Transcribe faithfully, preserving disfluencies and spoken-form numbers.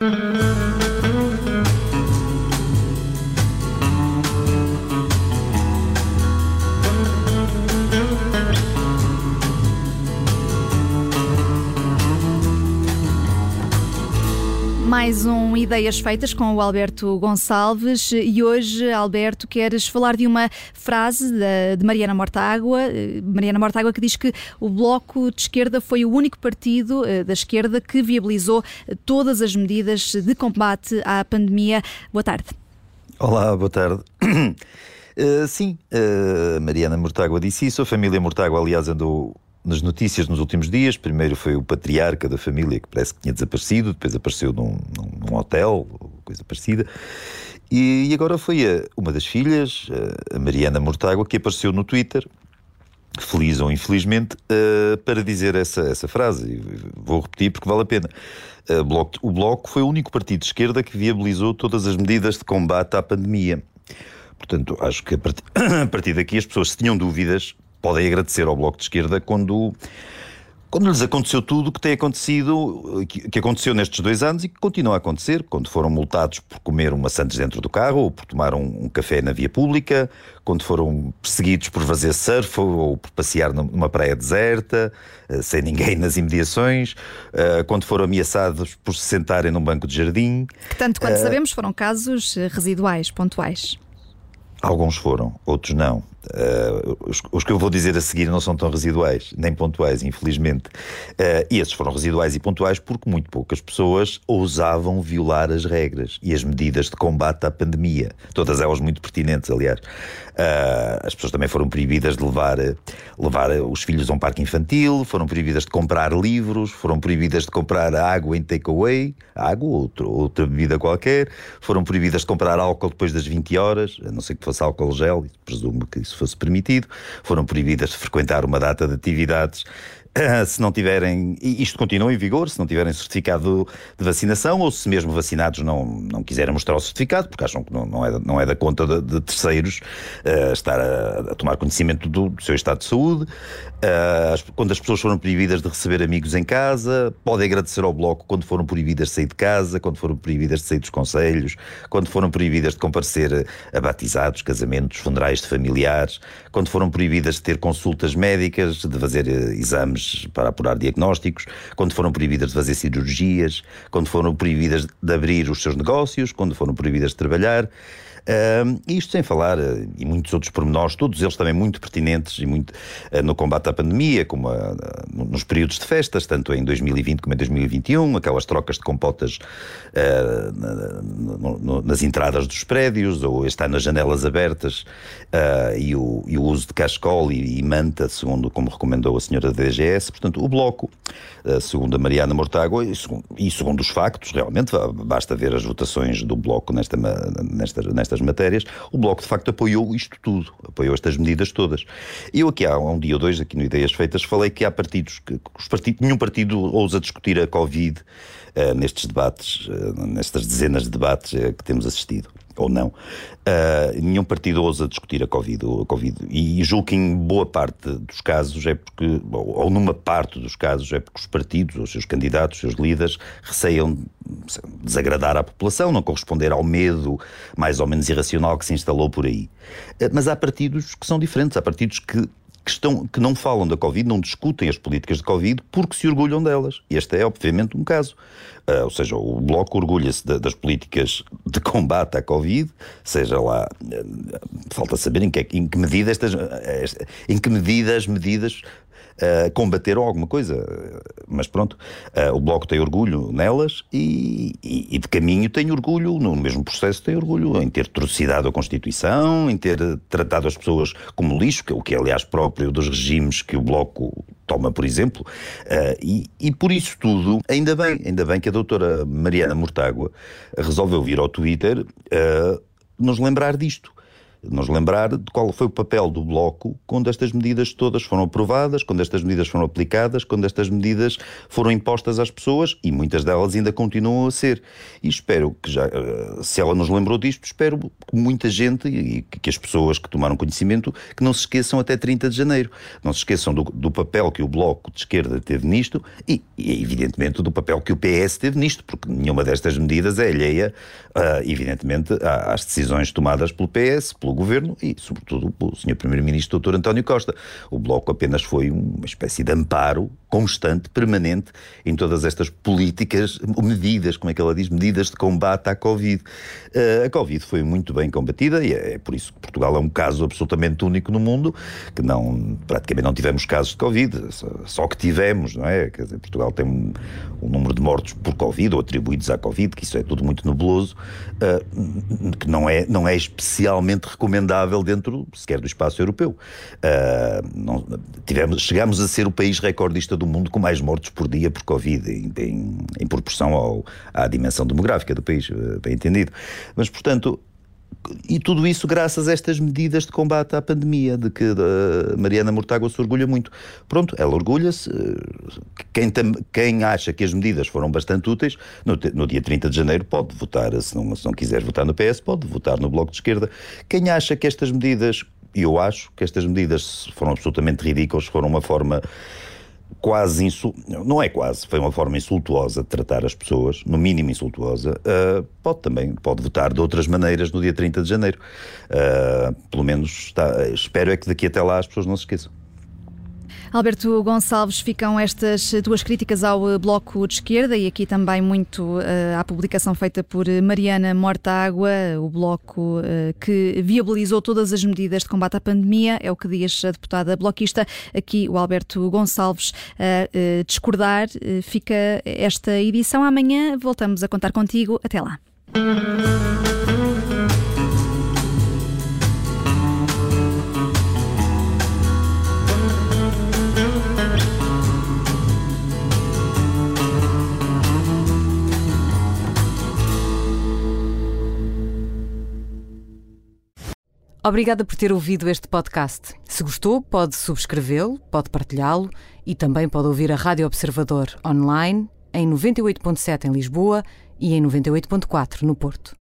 Mais um Ideias Feitas com o Alberto Gonçalves e hoje, Alberto, queres falar de uma frase de, de Mariana Mortágua, Mariana Mortágua que diz que o Bloco de Esquerda foi o único partido da esquerda que viabilizou todas as medidas de combate à pandemia. Boa tarde. Olá, boa tarde. Uh, sim, uh, Mariana Mortágua disse isso, a família Mortágua, aliás, andou nas notícias nos últimos dias. Primeiro foi o patriarca da família, que parece que tinha desaparecido, depois apareceu num, num hotel, coisa parecida, e, e agora foi a, uma das filhas, a Mariana Mortágua, que apareceu no Twitter, feliz ou infelizmente, uh, para dizer essa, essa frase. Vou repetir porque vale a pena. Uh, Bloco, o Bloco foi o único partido de esquerda que viabilizou todas as medidas de combate à pandemia. Portanto, acho que a partir, a partir daqui as pessoas, se tinham dúvidas, podem agradecer ao Bloco de Esquerda quando, quando lhes aconteceu tudo o que tem acontecido, que, que aconteceu nestes dois anos e que continua a acontecer, quando foram multados por comer uma Sandes dentro do carro ou por tomar um, um café na via pública, quando foram perseguidos por fazer surf ou, ou por passear numa praia deserta, uh, sem ninguém nas imediações, uh, quando foram ameaçados por se sentarem num banco de jardim. Que tanto quanto uh, sabemos foram casos residuais, pontuais. Alguns foram, outros não. Uh, os, os que eu vou dizer a seguir não são tão residuais, nem pontuais, infelizmente. Uh, e esses foram residuais e pontuais porque muito poucas pessoas ousavam violar as regras e as medidas de combate à pandemia. Todas elas muito pertinentes, aliás. Uh, as pessoas também foram proibidas de levar, levar os filhos a um parque infantil, foram proibidas de comprar livros, foram proibidas de comprar água em takeaway, água ou outra, outra bebida qualquer, foram proibidas de comprar álcool depois das vinte horas, a não ser que fosse álcool gel, presumo que isso fosse permitido, foram proibidas de frequentar uma data de atividades uh, se não tiverem, e isto continua em vigor, se não tiverem certificado de vacinação ou se mesmo vacinados não, não quiserem mostrar o certificado, porque acham que não, não, é, da, não é da conta de, de terceiros uh, estar a, a tomar conhecimento do, do seu estado de saúde. Uh, as, quando as pessoas foram proibidas de receber amigos em casa, podem agradecer ao Bloco quando foram proibidas de sair de casa, quando foram proibidas de sair dos conselhos, quando foram proibidas de comparecer a batizados, casamentos, funerais de familiares, quando foram proibidas de ter consultas médicas, de fazer exames para apurar diagnósticos, quando foram proibidas de fazer cirurgias, quando foram proibidas de abrir os seus negócios, quando foram proibidas de trabalhar. Uh, isto sem falar, uh, e muitos outros pormenores, todos eles também muito pertinentes e muito, uh, no combate à pandemia, como uh, nos períodos de festas, tanto em dois mil e vinte como em dois mil e vinte e um, aquelas trocas de compotas uh, na, no, no, nas entradas dos prédios, ou estar nas janelas abertas, uh, e, o, e o uso de cascol e, e manta, segundo como recomendou a senhora da D G S. Portanto, o Bloco, uh, segundo a Mariana Mortágua, e segundo, e segundo os factos, realmente, basta ver as votações do Bloco nesta, nesta, nesta matérias, o Bloco de facto apoiou isto tudo, apoiou estas medidas todas. Eu aqui há um dia ou dois, aqui no Ideias Feitas, falei que há partidos, que, que os partidos, nenhum partido ousa discutir a Covid uh, nestes debates, uh, nestas dezenas de debates uh, que temos assistido, ou não. Uh, nenhum partido ousa discutir a COVID, a COVID. E julgo que em boa parte dos casos é porque, ou, ou numa parte dos casos, é porque os partidos, os seus candidatos, os seus líderes, receiam desagradar à população, não corresponder ao medo mais ou menos irracional que se instalou por aí. Uh, mas há partidos que são diferentes, há partidos que Que, estão, que não falam da Covid, não discutem as políticas de Covid porque se orgulham delas. E este é, obviamente, um caso. Uh, ou seja, o Bloco orgulha-se de, das políticas de combate à Covid, seja lá, uh, falta saber em que, em que medida estas, uh, em que medida as medidas Uh, combateram alguma coisa, mas pronto, uh, o Bloco tem orgulho nelas e, e, e de caminho tem orgulho, no mesmo processo tem orgulho em ter trucidado a Constituição, em ter tratado as pessoas como lixo, o que é aliás próprio dos regimes que o Bloco toma, por exemplo, uh, e, e por isso tudo, ainda bem, ainda bem que a doutora Mariana Mortágua resolveu vir ao Twitter uh, nos lembrar disto. nos lembrar de qual foi o papel do Bloco quando estas medidas todas foram aprovadas, quando estas medidas foram aplicadas, quando estas medidas foram impostas às pessoas, e muitas delas ainda continuam a ser. E espero que já, se ela nos lembrou disto, espero que muita gente e que as pessoas que tomaram conhecimento, que não se esqueçam até trinta de janeiro. Não se esqueçam do, do papel que o Bloco de Esquerda teve nisto e, e, evidentemente, do papel que o P S teve nisto, porque nenhuma destas medidas é alheia, uh, evidentemente, às decisões tomadas pelo P S, pelo Governo e, sobretudo, pelo senhor Primeiro-Ministro doutor António Costa. O Bloco apenas foi uma espécie de amparo constante, permanente, em todas estas políticas, medidas, como é que ela diz, medidas de combate à Covid. Uh, a Covid foi muito bem combatida e é, é por isso que Portugal é um caso absolutamente único no mundo, que não, praticamente não tivemos casos de Covid, só, só que tivemos, não é? Quer dizer, Portugal tem um, um número de mortos por Covid ou atribuídos à Covid, que isso é tudo muito nebuloso, uh, que não é, não é especialmente recomendável dentro, sequer do espaço europeu. Uh, não, tivemos, chegámos a ser o país recordista do mundo com mais mortos por dia por Covid, em, em, em proporção ao, à dimensão demográfica do país, bem entendido. Mas, portanto, e tudo isso graças a estas medidas de combate à pandemia, de que a Mariana Mortágua se orgulha muito. Pronto, ela orgulha-se. Quem, quem acha que as medidas foram bastante úteis, no, no dia trinta de janeiro pode votar, se não, se não quiser votar no P S, pode votar no Bloco de Esquerda. Quem acha que estas medidas, e eu acho que estas medidas foram absolutamente ridículas, foram uma forma quase insul... não é quase, foi uma forma insultuosa de tratar as pessoas, no mínimo insultuosa, uh, pode também, pode votar de outras maneiras no dia trinta de janeiro. Uh, pelo menos está, espero é que daqui até lá as pessoas não se esqueçam. Alberto Gonçalves, ficam estas duas críticas ao Bloco de Esquerda e aqui também muito uh, à publicação feita por Mariana Mortágua, o Bloco uh, que viabilizou todas as medidas de combate à pandemia, é o que diz a deputada bloquista. Aqui o Alberto Gonçalves a uh, discordar. Uh, fica esta edição. Amanhã voltamos a contar contigo. Até lá. Obrigada por ter ouvido este podcast. Se gostou, pode subscrevê-lo, pode partilhá-lo e também pode ouvir a Rádio Observador online em noventa e oito ponto sete em Lisboa e em noventa e oito ponto quatro no Porto.